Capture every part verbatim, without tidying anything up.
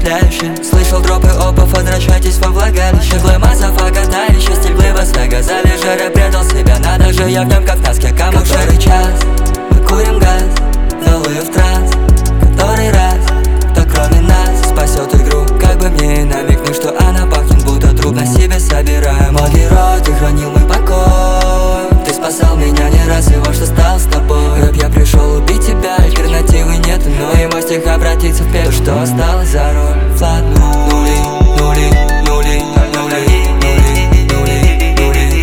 впечатляюще. Слышал дропы опов, возвращайтесь во влагалище. Глэмазов, агатающий стиль Лас-Вегас. Залежера предал себя, надо же, я в нем как в носке. Кому который час мы курим газ, залую в транс. Который раз, кто кроме нас спасет игру. Как бы мне намекнуть, что она пахнет, будто труп. На себе собираем мой герой, ты хранил мой покой. Ты спасал меня не раз, и вот что стал с тобой. Рэп, я пришел убить тебя, альтернативы нет. Но и мой стих обратится в пепел, что осталось за роль. Флат нули, нули, нули, нули, нули, нули, нули,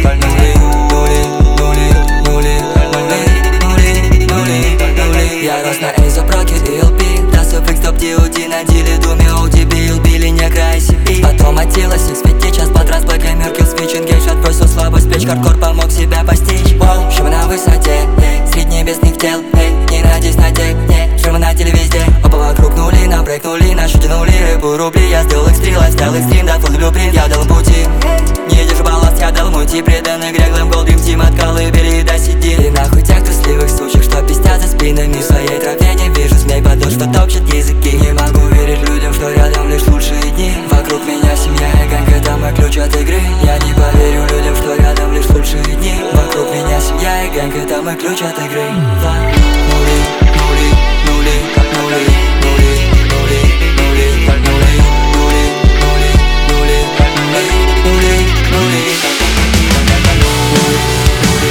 нули, нули, нули, нули. Я рос на Эйзо, Проки и эл пи. Тасов икс, топ, ди о ди на диле, думе, о ти би, эл би, Линегра, ай си пи. Потом отила, сикс фити, час подраз, блэк, эмир, килл, свич, энгейдж. Отбросил слабость, плеч, хардкор помог себя постичь. Воу, шумы на высоте, среди небесных тел, не надеюсь на тех, шумы на теле везде. Оба вокруг нули, набрейкнули, наши тянули рэпу рубли. Я сделал экстрим, лайфстайл экстрим, да, фулл блюпринт. Я дал им пути, не держи балласт, я дал мути. Преданный грех, глэм, голд, дрим тим, от колыбели до сиди. И нахуй тех трусливых сучек, что пиздят за спинами. В своей тропе не вижу змей, потому что топчет языки. Не могу верить людям, что рядом лишь лучшие дни. Вокруг меня семья и ганг, это мой ключ от игры. Я не поверю людям, что рядом лишь лучшие дни. Вокруг меня семья и ганг, это мой ключ от игры. Нули, нули, нули, как нули, нули, нули, нули, как нули, нули, нули, нули, как нули, нули, нули, как нули, нули,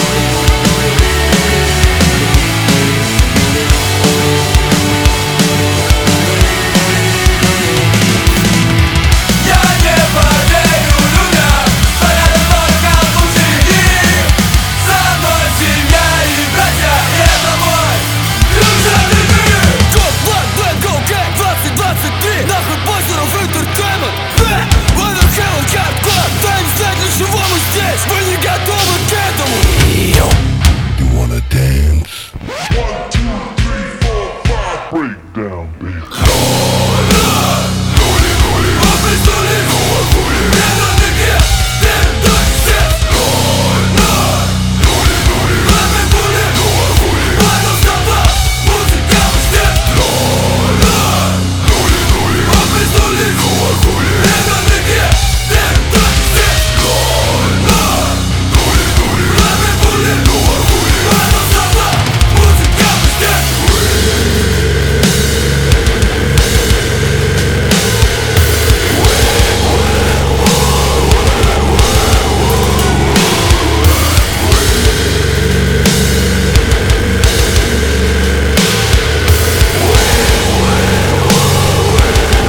Я не поверю людям, что рядом только лучшие дни. Со мной семья и братья, и это мой ключ от игры. Go black, black, go gang, двадцать двадцать три. Нахуй позеров entertainment. Ладно, Hell Hardcore, дай им знать, для чего мы здесь. Мы не готовы к этому. You wanna dance? One, two, three, four, five. Break down, baby.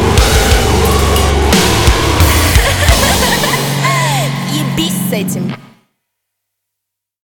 Ебись с этим.